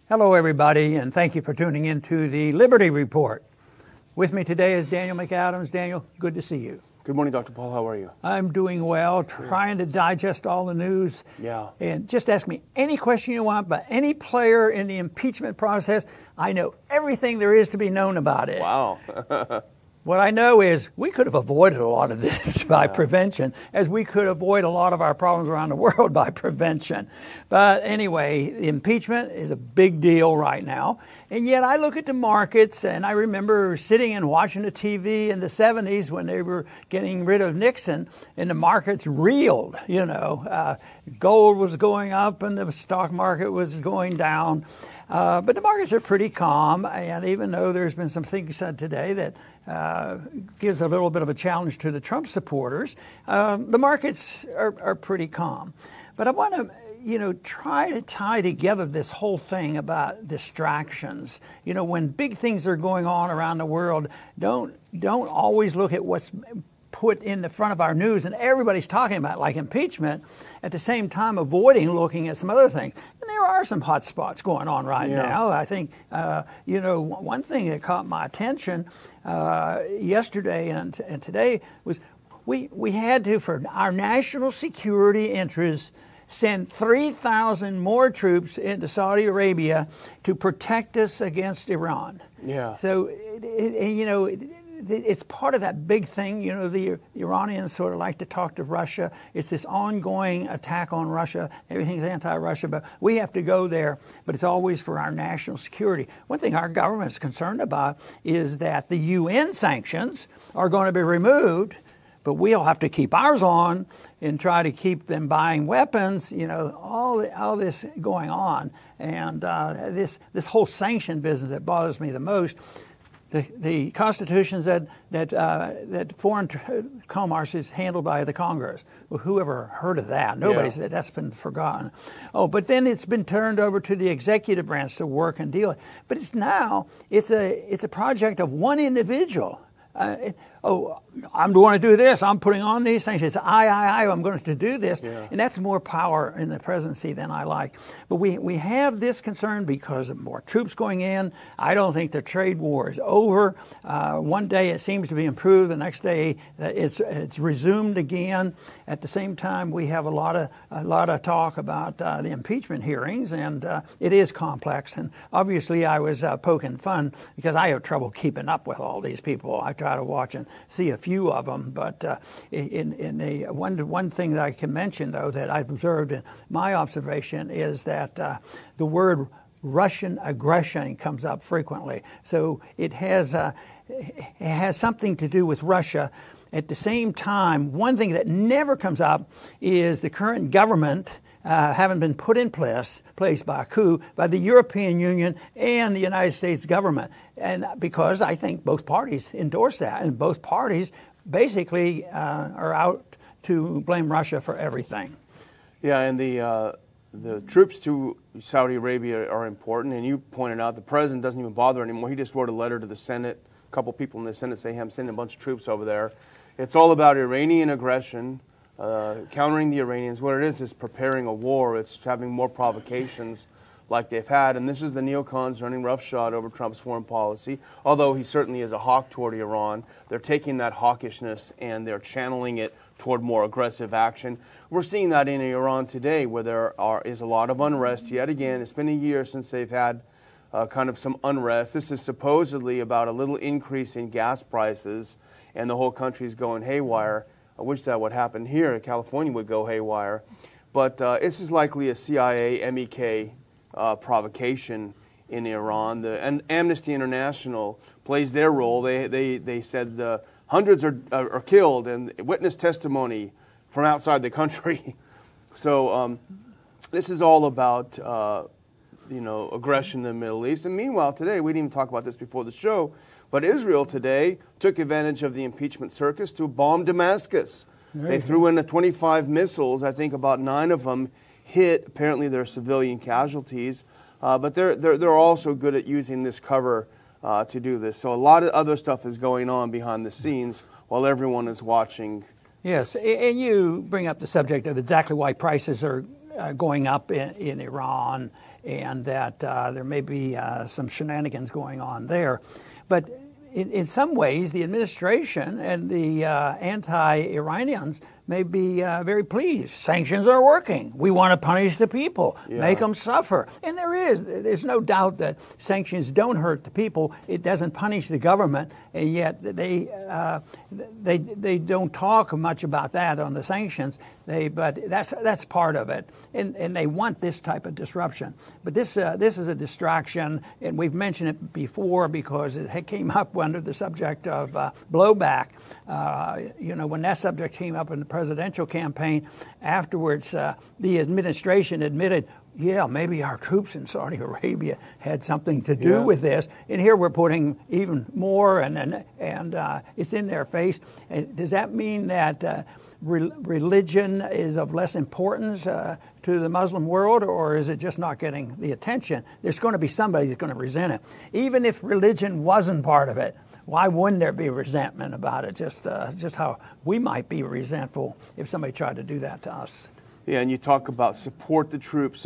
Hello, everybody, and thank you for tuning in to the Liberty Report. With me today is Daniel McAdams. Daniel, good to see you. Good morning, Dr. Paul. How are you? I'm doing well, trying to digest all the news. Yeah. And just ask me any question you want about any player in the impeachment process. I know everything there is to be known about it. Wow. What I know is we could have avoided a lot of this by prevention, as we could avoid a lot of our problems around the world by prevention. But anyway, impeachment is a big deal right now. And yet I look at the markets, and I remember sitting and watching the TV in the 70s when they were getting rid of Nixon, and the markets reeled. Gold was going up and the stock market was going down. But the markets are pretty calm, and even though there's been some things said today that gives a little bit of a challenge to the Trump supporters, the markets are pretty calm. But I want to try to tie together this whole thing about distractions. When big things are going on around the world, don't always look at what's put in the front of our news and everybody's talking about, like impeachment, at the same time avoiding looking at some other things. And there are some hot spots going on right now. I think, one thing that caught my attention yesterday and today was we had to, for our national security interests, send 3,000 more troops into Saudi Arabia to protect us against Iran. Yeah. So, it's part of that big thing. The Iranians sort of like to talk to Russia. It's this ongoing attack on Russia. Everything's anti-Russia, but we have to go there. But it's always for our national security. One thing our government is concerned about is that the UN sanctions are going to be removed, but we'll have to keep ours on and try to keep them buying weapons. All this going on, and this whole sanction business that bothers me the most. The Constitution said that foreign commerce is handled by the Congress. Well, whoever heard of that? Nobody said that's been forgotten. Oh, but then it's been turned over to the executive branch to work and deal. But it's a project of one individual. I'm going to do this. I'm putting on these things. It's I'm going to do this. Yeah. And that's more power in the presidency than I like. But we have this concern because of more troops going in. I don't think the trade war is over. One day it seems to be improved. The next day it's resumed again. At the same time, we have a lot of talk about the impeachment hearings, and it is complex. And obviously, I was poking fun because I have trouble keeping up with all these people. I try to watch and see a few of them, but one thing that I can mention, though, that I've observed in my observation is that the word Russian aggression comes up frequently. So it has something to do with Russia. At the same time, one thing that never comes up is the current government having been put in place by a coup by the European Union and the United States government. And because I think both parties endorse that, and both parties basically are out to blame Russia for everything. Yeah, and the troops to Saudi Arabia are important, and you pointed out the president doesn't even bother anymore. He just wrote a letter to the Senate, a couple people in the Senate saying, I'm sending a bunch of troops over there. It's all about Iranian aggression, countering the Iranians. What it is preparing a war. It's having more provocations like they've had. And this is the neocons running roughshod over Trump's foreign policy. Although he certainly is a hawk toward Iran, they're taking that hawkishness and they're channeling it toward more aggressive action. We're seeing that in Iran today, where there is a lot of unrest. Yet again, it's been a year since they've had kind of some unrest. This is supposedly about a little increase in gas prices, and the whole country's going haywire. I wish that would happen here. California would go haywire. But this is likely a CIA, MEK provocation in Iran. And Amnesty International plays their role. They said hundreds are killed, and witness testimony from outside the country. So this is all about aggression in the Middle East. And meanwhile, today, we didn't even talk about this before the show, but Israel today took advantage of the impeachment circus to bomb Damascus. They threw in 25 missiles. I think about 9 of them hit. Apparently, there are civilian casualties, but they're also good at using this cover to do this. So a lot of other stuff is going on behind the scenes while everyone is watching. Yes, and you bring up the subject of exactly why prices are going up in Iran, and that there may be some shenanigans going on there. But in some ways, the administration and the anti-Iranians may be very pleased. Sanctions are working. We want to punish the people, make them suffer. And there's no doubt that sanctions don't hurt the people. It doesn't punish the government, and yet they don't talk much about that on the sanctions. But that's part of it, and they want this type of disruption. But this is a distraction, and we've mentioned it before because it came up under the subject of blowback. When that subject came up in the presidential campaign, afterwards the administration admitted, yeah, maybe our troops in Saudi Arabia had something to do with this. And here we're putting even more, and it's in their face. Does that mean that religion is of less importance to the Muslim world, or is it just not getting the attention? There's going to be somebody that's going to resent it. Even if religion wasn't part of it, why wouldn't there be resentment about it? Just how we might be resentful if somebody tried to do that to us. Yeah, and you talk about support the troops.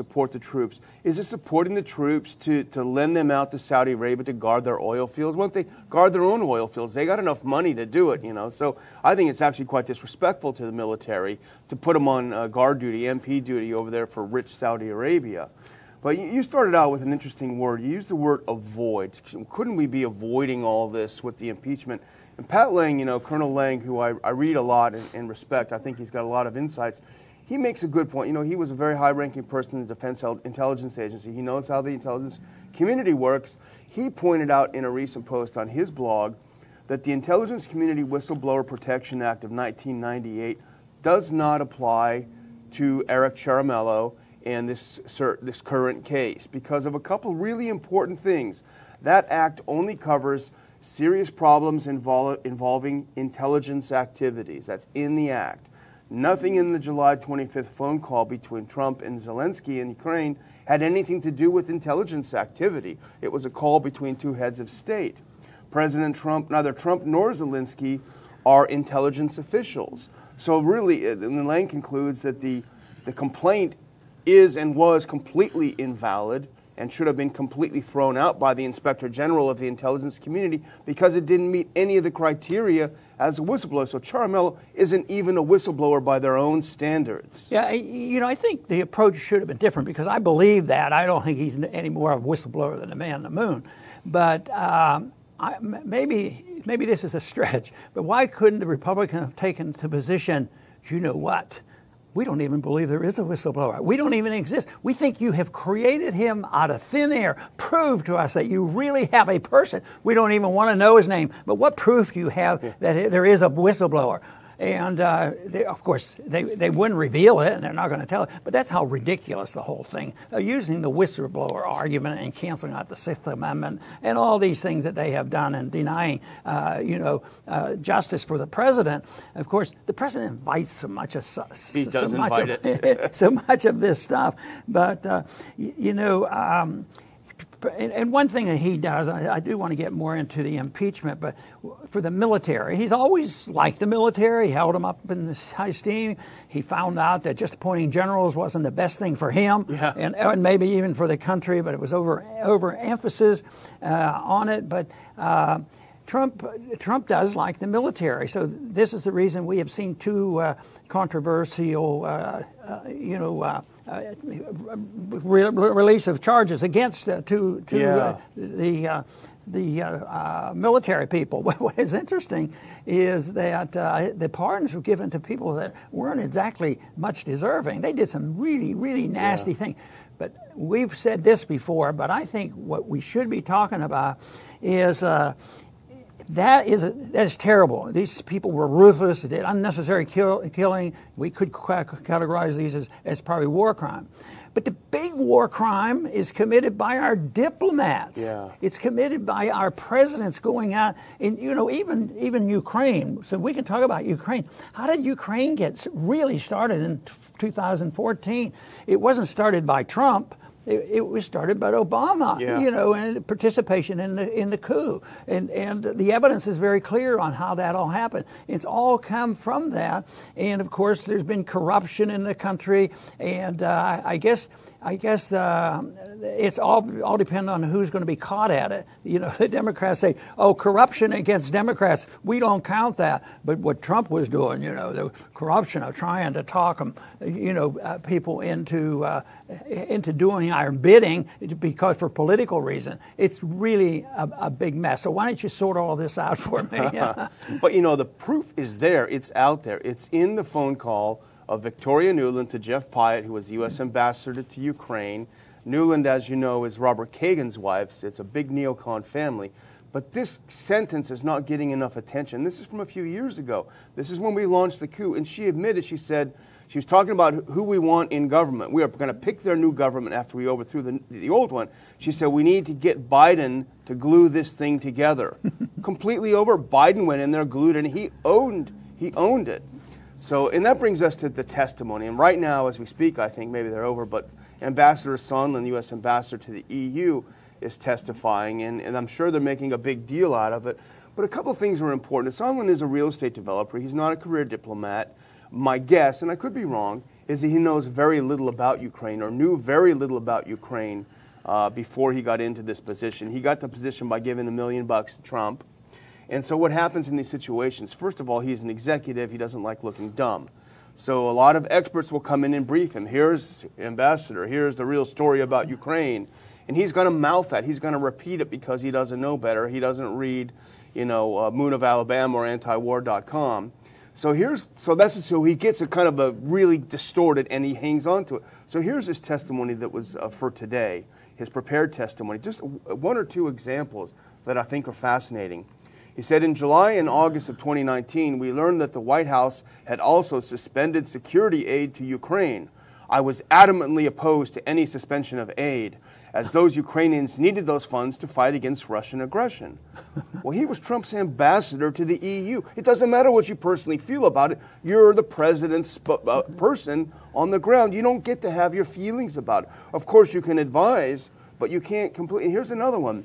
Is it supporting the troops to lend them out to Saudi Arabia to guard their oil fields? Why don't they guard their own oil fields? They got enough money to do it, So I think it's actually quite disrespectful to the military to put them on guard duty, MP duty over there for rich Saudi Arabia. But you started out with an interesting word. You used the word avoid. Couldn't we be avoiding all this with the impeachment? And Pat Lang, Colonel Lang, who I read a lot and respect, I think he's got a lot of insights. He makes a good point. He was a very high-ranking person in the Defense Intelligence Agency. He knows how the intelligence community works. He pointed out in a recent post on his blog that the Intelligence Community Whistleblower Protection Act of 1998 does not apply to Eric Ciaramella and this current case because of a couple really important things. That act only covers serious problems involving intelligence activities. That's in the act. Nothing in the July 25th phone call between Trump and Zelensky in Ukraine had anything to do with intelligence activity. It was a call between two heads of state. President Trump, neither Trump nor Zelensky are intelligence officials. So really, and Lang concludes that the complaint is and was completely invalid and should have been completely thrown out by the Inspector General of the intelligence community because it didn't meet any of the criteria as a whistleblower. So Ciaramella isn't even a whistleblower by their own standards. Yeah, I think the approach should have been different because I believe that. I don't think he's any more of a whistleblower than the man on the moon. But maybe this is a stretch, but why couldn't the Republicans have taken the position, you know what? We don't even believe there is a whistleblower. We don't even exist. We think you have created him out of thin air. Prove to us that you really have a person. We don't even want to know his name. But what proof do you have that there is a whistleblower? And of course, they wouldn't reveal it, and they're not going to tell it. But that's how ridiculous the whole thing. Using the whistleblower argument and canceling out the Sixth Amendment and all these things that they have done and denying, justice for the president. Of course, the president invites so much of so much of this stuff. But and one thing that he does, I do want to get more into the impeachment, but for the military, he's always liked the military, he held them up in high esteem. He found out that just appointing generals wasn't the best thing for him, and maybe even for the country, but it was overemphasis on it. But Trump does like the military, so this is the reason we have seen two controversial, release of charges against the military people. What is interesting is that the pardons were given to people that weren't exactly much deserving. They did some really, really nasty things. But we've said this before, but I think what we should be talking about is that is terrible. These people were ruthless. They did unnecessary killing. We could categorize these as probably war crime. But the big war crime is committed by our diplomats. Yeah. It's committed by our presidents going out, and even Ukraine. So we can talk about Ukraine. How did Ukraine get really started in 2014? It wasn't started by Trump. it was started by Obama, and participation in the coup. And the evidence is very clear on how that all happened. It's all come from that. And of course, there's been corruption in the country. And I guess it's all dependent on who's going to be caught at it. The Democrats say, "Oh, corruption against Democrats, we don't count that." But what Trump was doing, the corruption of trying to talk them, people into doing our bidding because for political reason, it's really a big mess. So why don't you sort all this out for me? But the proof is there. It's out there. It's in the phone call of Victoria Nuland to Jeff Pyatt, who was the U.S. ambassador to Ukraine. Nuland, as you know, is Robert Kagan's wife. It's a big neocon family. But this sentence is not getting enough attention. This is from a few years ago. This is when we launched the coup. And she admitted, she said, she was talking about who we want in government. We are going to pick their new government after we overthrew the old one. She said, we need to get Biden to glue this thing together. Completely over. Biden went in there, glued it, and he owned it. So, and that brings us to the testimony. And right now, as we speak, I think maybe they're over, but Ambassador Sondland, the U.S. ambassador to the EU, is testifying, and I'm sure they're making a big deal out of it. But a couple of things are important. Sondland is a real estate developer. He's not a career diplomat. My guess, and I could be wrong, is that he knows very little about Ukraine or knew very little about Ukraine before he got into this position. He got the position by giving $1 million to Trump. And so what happens in these situations, first of all, he's an executive. He doesn't like looking dumb. So a lot of experts will come in and brief him. Here's Ambassador. Here's the real story about Ukraine. And he's going to mouth that. He's going to repeat it because he doesn't know better. He doesn't read, Moon of Alabama or antiwar.com. So he gets a kind of a really distorted, and he hangs on to it. So here's his testimony that was for today, his prepared testimony. Just one or two examples that I think are fascinating. He said, in July and August of 2019, we learned that the White House had also suspended security aid to Ukraine. I was adamantly opposed to any suspension of aid, as those Ukrainians needed those funds to fight against Russian aggression. Well, he was Trump's ambassador to the EU. It doesn't matter what you personally feel about it. You're the president's person on the ground. You don't get to have your feelings about it. Of course, you can advise, but you can't completely. Here's another one.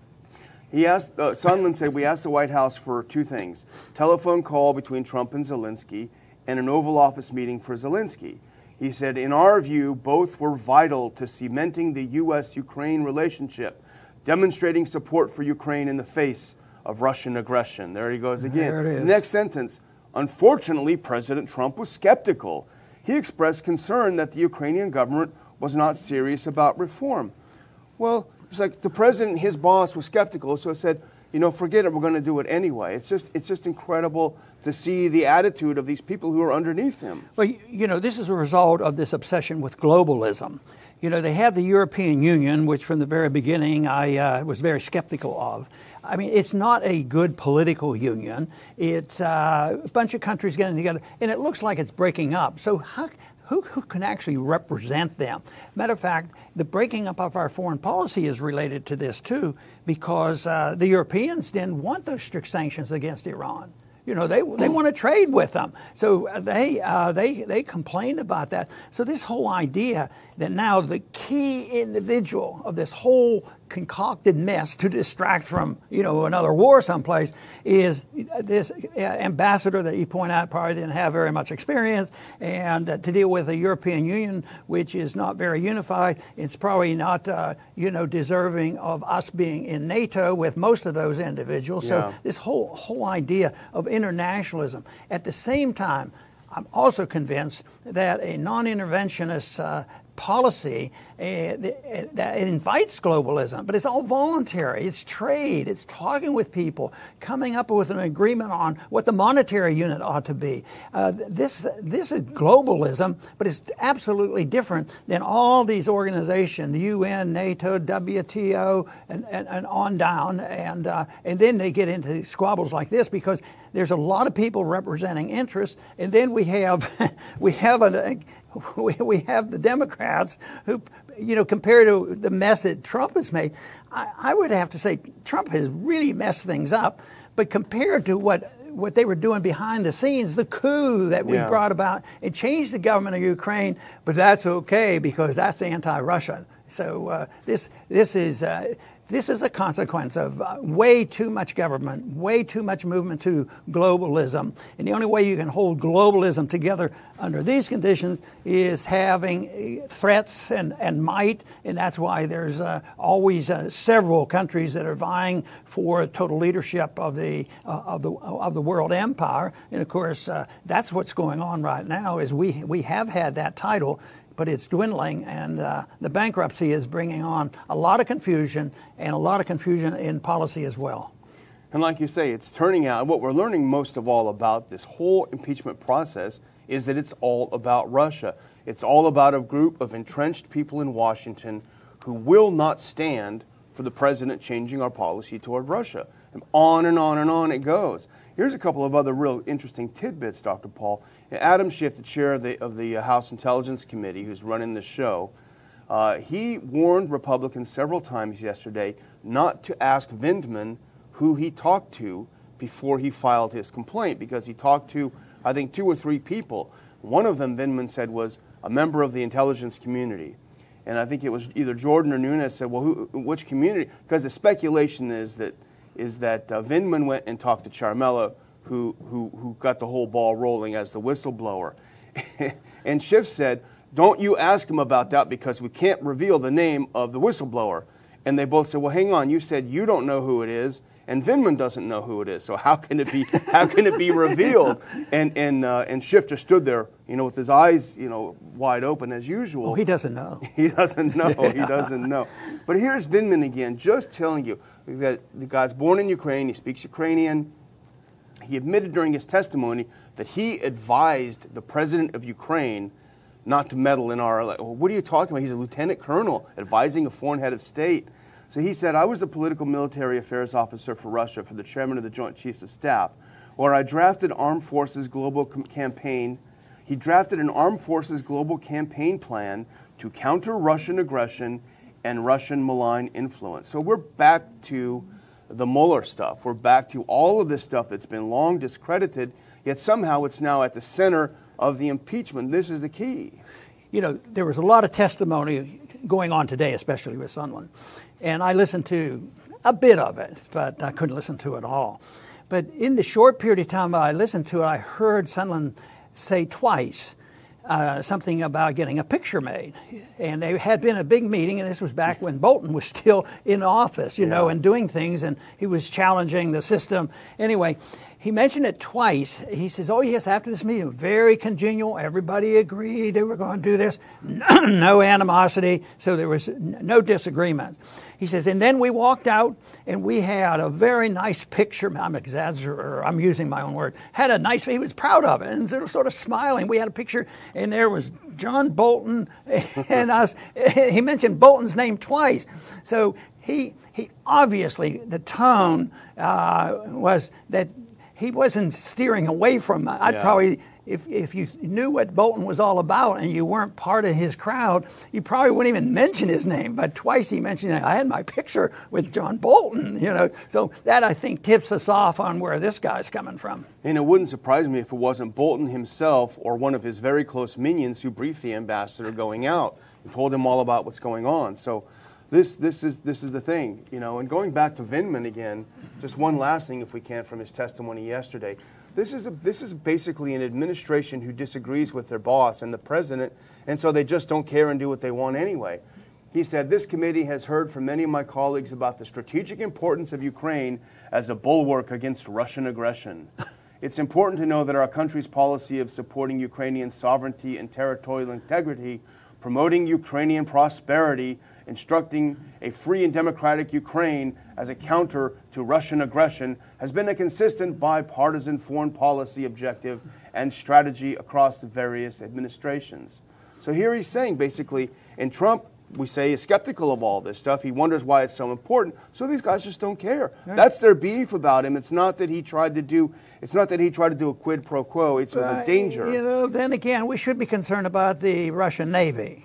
He asked, Sondland said, we asked the White House for two things: telephone call between Trump and Zelensky and an Oval Office meeting for Zelensky. He said, in our view, both were vital to cementing the U.S.-Ukraine relationship, demonstrating support for Ukraine in the face of Russian aggression. There he goes again. There it is. Next sentence. Unfortunately, President Trump was skeptical. He expressed concern that the Ukrainian government was not serious about reform. Well, it's like the president, his boss, was skeptical, so said, forget it, we're going to do it anyway. It's just incredible to see the attitude of these people who are underneath him. Well, this is a result of this obsession with globalism. They have the European Union, which from the very beginning I was very skeptical of. I mean, it's not a good political union. It's a bunch of countries getting together, and it looks like it's breaking up. So who can actually represent them? Matter of fact, the breaking up of our foreign policy is related to this too, because the Europeans didn't want those strict sanctions against Iran. They want to trade with them. So they complained about that. So this whole idea that now the key individual of this whole concocted mess to distract from, another war someplace is this ambassador that you point out probably didn't have very much experience, and to deal with a European Union which is not very unified. It's probably not, deserving of us being in NATO with most of those individuals. Yeah. So this whole idea of internationalism. At the same time, I'm also convinced that a non-interventionist policy that invites globalism, but it's all voluntary. It's trade. It's talking with people, coming up with an agreement on what the monetary unit ought to be. This is globalism, but it's absolutely different than all these organizations: the UN, NATO, WTO, and on down. And then they get into squabbles like this because there's a lot of people representing interests, and then we have the Democrats who, compared to the mess that Trump has made, I would have to say Trump has really messed things up. But compared to what they were doing behind the scenes, the coup that we brought about, it changed the government of Ukraine, but that's okay because that's anti-Russia. So this is a consequence of way too much government, way too much movement to globalism. And the only way you can hold globalism together under these conditions is having threats and might. And that's why there's always several countries that are vying for total leadership of the world empire. And of course, that's what's going on right now. Is we have had that title, but it's dwindling, and the bankruptcy is bringing on a lot of confusion and a lot of confusion in policy as well. And like you say, it's turning out, what we're learning most of all about this whole impeachment process is that it's all about Russia. It's all about a group of entrenched people in Washington who will not stand for the president changing our policy toward Russia. And on and on and on it goes. Here's a couple of other real interesting tidbits, Dr. Paul. Adam Schiff, the chair of the House Intelligence Committee, who's running the show, he warned Republicans several times yesterday not to ask Vindman who he talked to before he filed his complaint, because he talked to, I think, 2 or 3 people. One of them, Vindman said, was a member of the intelligence community. And I think it was either Jordan or Nunes said, well, which community? Because the speculation is that Vindman went and talked to Ciaramella, who got the whole ball rolling as the whistleblower. And Schiff said, don't you ask him about that because we can't reveal the name of the whistleblower. And they both said, well, hang on, you said you don't know who it is, and Vindman doesn't know who it is. So how can it be revealed? And Schiff just stood there, with his eyes, wide open as usual. Oh, he doesn't know. He doesn't know. Yeah. He doesn't know. But here's Vindman again, just telling you that the guy's born in Ukraine. He speaks Ukrainian. He admitted during his testimony that he advised the president of Ukraine not to meddle in our election. Well, what are you talking about? He's a lieutenant colonel advising a foreign head of state. So he said, I was the political military affairs officer for Russia for the chairman of the Joint Chiefs of Staff, where I drafted Armed Forces Global Campaign. He drafted an Armed Forces Global Campaign plan to counter Russian aggression and Russian malign influence. So we're back to the Mueller stuff. We're back to all of this stuff that's been long discredited, yet somehow it's now at the center of the impeachment. This is the key. There was a lot of testimony going on today, especially with Sondland. And I listened to a bit of it, but I couldn't listen to it all. But in the short period of time I listened to it, I heard Sondland say twice something about getting a picture made. And there had been a big meeting, and this was back when Bolton was still in office, and doing things, and he was challenging the system. Anyway, he mentioned it twice. He says, oh, yes, after this meeting, very congenial. Everybody agreed they were going to do this. No animosity, so there was no disagreement. He says, and then we walked out, and we had a very nice picture. I'm exaggerating, I'm using my own word. Had a nice, he was proud of it, and sort of smiling. We had a picture, and there was John Bolton and us. He mentioned Bolton's name twice. So he obviously, the tone was that he wasn't steering away from. I'd probably, if you knew what Bolton was all about and you weren't part of his crowd, you probably wouldn't even mention his name. But twice he mentioned it. I had my picture with John Bolton, So that, I think, tips us off on where this guy's coming from. And it wouldn't surprise me if it wasn't Bolton himself or one of his very close minions who briefed the ambassador going out and told him all about what's going on. So this is the thing, And going back to Vindman again, just one last thing, if we can, from his testimony yesterday. This is basically an administration who disagrees with their boss and the president, and so they just don't care and do what they want anyway. He said, this committee has heard from many of my colleagues about the strategic importance of Ukraine as a bulwark against Russian aggression. It's important to know that our country's policy of supporting Ukrainian sovereignty and territorial integrity, promoting Ukrainian prosperity, instructing a free and democratic Ukraine as a counter to Russian aggression has been a consistent bipartisan foreign policy objective and strategy across the various administrations. So here he's saying basically, and Trump, we say, is skeptical of all this stuff. He wonders why it's so important. So these guys just don't care. Right. That's their beef about him. It's not that he tried to do a quid pro quo. It was a danger. Then again, we should be concerned about the Russian Navy.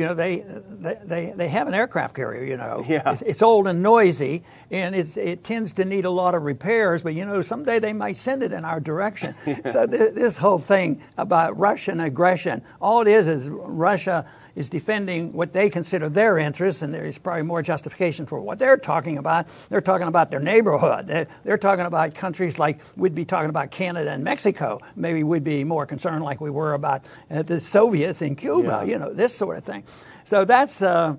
They have an aircraft carrier, Yeah. It's old and noisy, and it tends to need a lot of repairs, but, someday they might send it in our direction. Yeah. So this whole thing about Russian aggression, all it is Russia is defending what they consider their interests, and there's probably more justification for what they're talking about. They're talking about their neighborhood. They're talking about countries like we'd be talking about Canada and Mexico. Maybe we'd be more concerned like we were about the Soviets in Cuba, this sort of thing. So that's the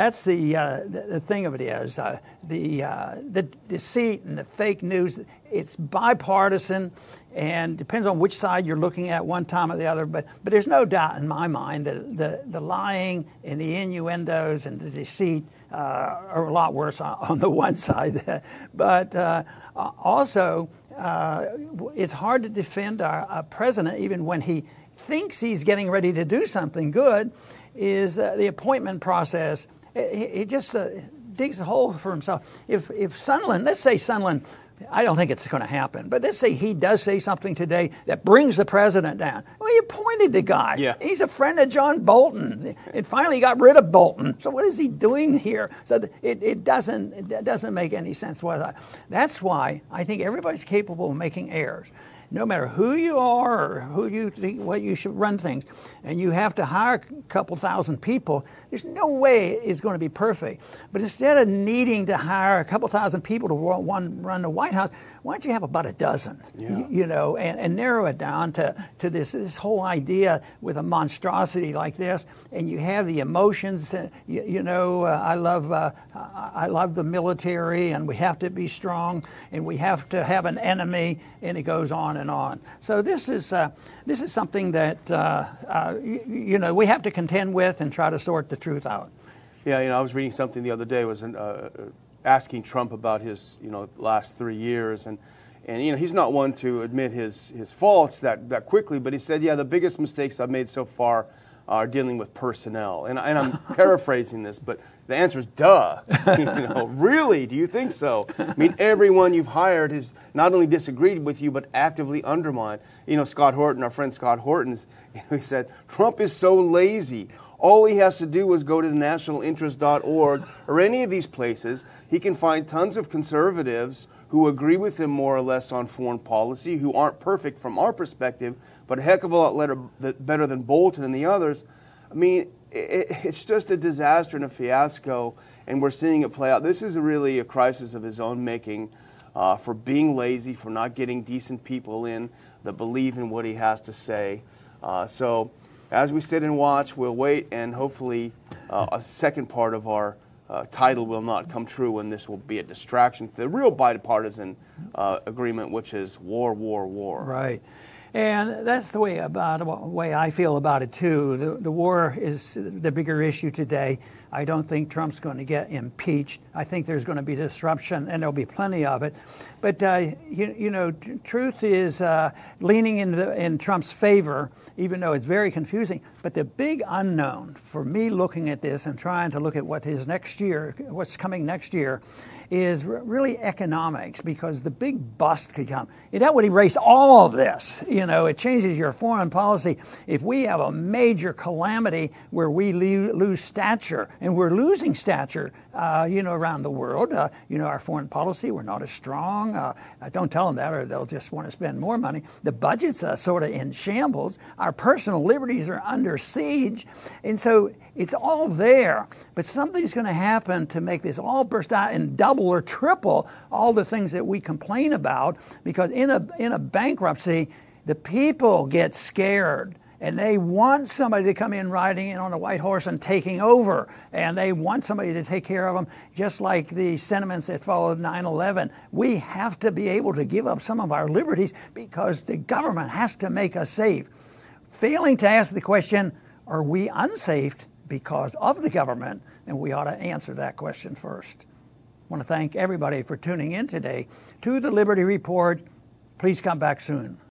thing of it is the deceit and the fake news. It's bipartisan and depends on which side you're looking at one time or the other. But there's no doubt in my mind that the lying and the innuendos and the deceit are a lot worse on the one side. But also, it's hard to defend a president even when he thinks he's getting ready to do something good. Is the appointment process. He just digs a hole for himself. If Sondland, let's say Sondland, I don't think it's going to happen, but let's say he does say something today that brings the president down. Well, you appointed the guy. Yeah. He's a friend of John Bolton. It finally got rid of Bolton. So what is he doing here? So it doesn't make any sense. That's why I think everybody's capable of making errors. No matter who you are or who you think, what you should run things, and you have to hire a couple thousand people, there's no way it's going to be perfect. But instead of needing to hire a couple thousand people to run the White House, why don't you have about a dozen, and narrow it down to this whole idea with a monstrosity like this, and you have the emotions. I love the military, and we have to be strong, and we have to have an enemy, and it goes on and on. So this is something that we have to contend with and try to sort the truth out. Yeah, I was reading something the other day. Was asking Trump about his last 3 years, and he's not one to admit his faults that quickly, but he said, the biggest mistakes I've made so far are dealing with personnel, and I'm paraphrasing this, but the answer is duh. Really, do you think so? I mean, everyone you've hired has not only disagreed with you but actively undermined. Scott Horton, our friend Scott Horton, he said Trump is so lazy. All he has to do is go to the nationalinterest.org or any of these places. He can find tons of conservatives who agree with him more or less on foreign policy, who aren't perfect from our perspective, but a heck of a lot better than Bolton and the others. I mean, it's just a disaster and a fiasco, and we're seeing it play out. This is really a crisis of his own making for being lazy, for not getting decent people in that believe in what he has to say. So as we sit and watch, we'll wait, and hopefully a second part of our title will not come true, and this will be a distraction to the real bipartisan agreement, which is war, war, war. Right. And that's the way I feel about it, too. The war is the bigger issue today. I don't think Trump's going to get impeached. I think there's going to be disruption, and there'll be plenty of it. But, truth is leaning in Trump's favor, even though it's very confusing. But the big unknown for me looking at this and trying to look at what's coming next year, is really economics, because the big bust could come. That would erase all of this. It changes your foreign policy. If we have a major calamity where we lose stature, and we're losing stature, around the world, our foreign policy, we're not as strong. Don't tell them that, or they'll just want to spend more money. The budget's sort of in shambles. Our personal liberties are under siege. And so it's all there, but something's going to happen to make this all burst out and double or triple all the things that we complain about, because in a bankruptcy, the people get scared. And they want somebody to come in riding in on a white horse and taking over. And they want somebody to take care of them, just like the sentiments that followed 9/11. We have to be able to give up some of our liberties because the government has to make us safe. Failing to ask the question, are we unsafe because of the government? And we ought to answer that question first. I want to thank everybody for tuning in today to the Liberty Report. Please come back soon.